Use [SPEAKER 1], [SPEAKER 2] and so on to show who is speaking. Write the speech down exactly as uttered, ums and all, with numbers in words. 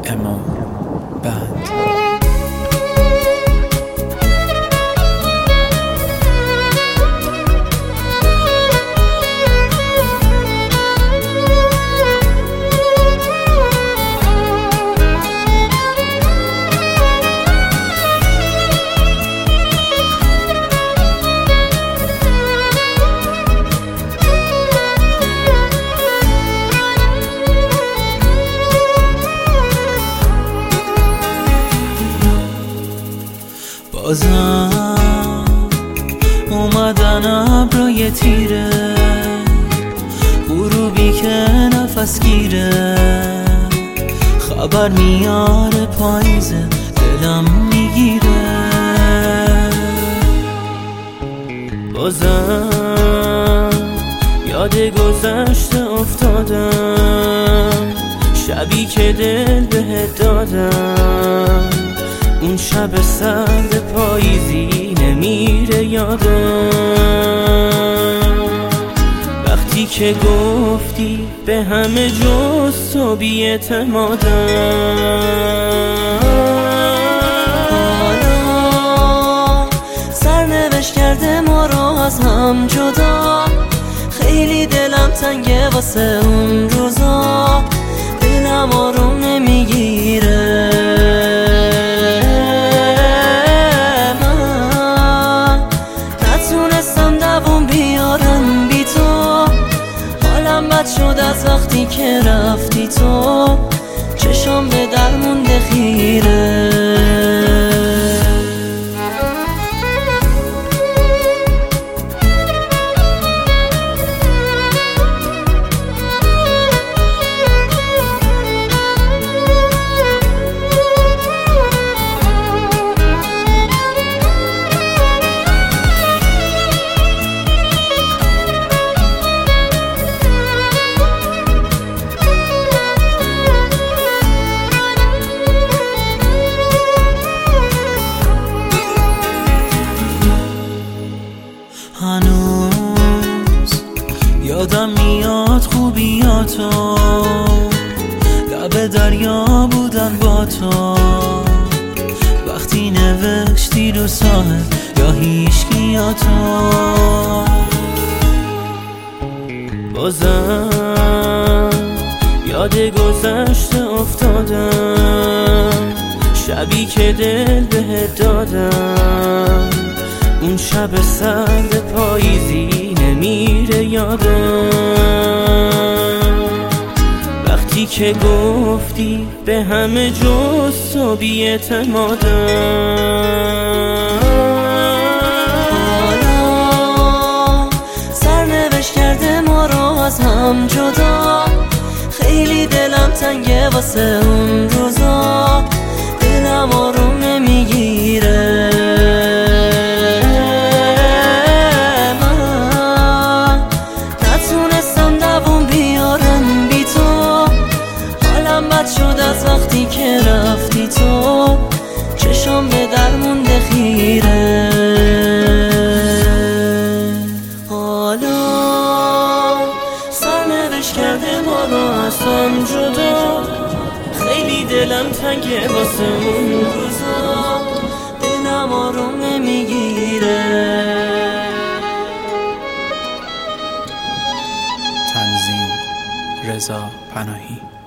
[SPEAKER 1] اما بند.
[SPEAKER 2] بازم اومدن ابرای تیره، غروبی که نفس گیره، خبر میاره پاییزه دلم میگیره. بازم یاد گذشته افتادم، شبی که دل بهت دادم، اون شب سرد پاییزی نمیره یادم. وقتی که گفتی به همه جز تو بی‌اعتمادم،
[SPEAKER 3] حالا سرنوشت کرده ما رو از هم جدا، خیلی دلم تنگه واسه اون روزا، دلم آروم نمیگیره. بد شد از وقتی که رفتی تو، چشام به در مونده خیره.
[SPEAKER 2] هنوز یادم میاد خوبیاتو، لب دریا بودن با تو، وقتی نوشتی رو ساحل یا هیچکیاتو. بازم یاد گذشته افتادم، شبی که دل بهت دادم، اون شب سرد پاییزی نمیره یادم. وقتی که گفتی به همه جز تو بی‌اعتمادم،
[SPEAKER 3] حالا سرنوشت کرده ما رو از هم جدا، خیلی دلم تنگه واسه اون روزا، دلم آروم نمیگیره. بد شد از وقتی که رفتی تو، چشام به در مونده خیره. حالا سرنوشت کرده ما رو از هم جدا، خیلی دلم تنگه واسه اون روزا، دلم آروم نمیگیره.
[SPEAKER 1] تنظیم رضا پناهی.